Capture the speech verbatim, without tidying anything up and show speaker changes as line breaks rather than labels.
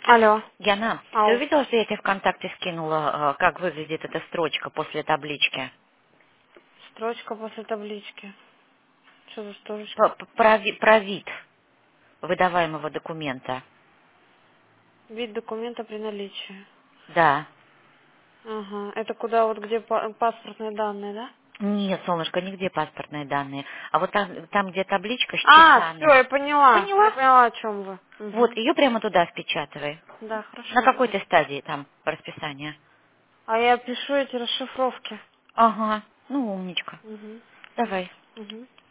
Алло.
Яна, ты
Ау.
увидела, что я тебе ВКонтакте скинула, э, как выглядит эта строчка после таблички?
Строчка после таблички. Что за
П-
строчка?
п- Про, ви- про вид выдаваемого документа.
Вид документа при наличии.
Да.
Ага. Это куда вот где па- паспортные данные, да?
Нет, солнышко, нигде паспортные данные. А вот там, там где табличка с
А, все,
часами.
я поняла. Я
Поняла?
поняла, о чем вы.
Вот,
Угу.
ее прямо туда впечатывай.
Да,
На
хорошо.
какой ты стадии там расписания?
А я пишу эти расшифровки.
Ага, ну умничка.
Угу.
Давай.
Угу.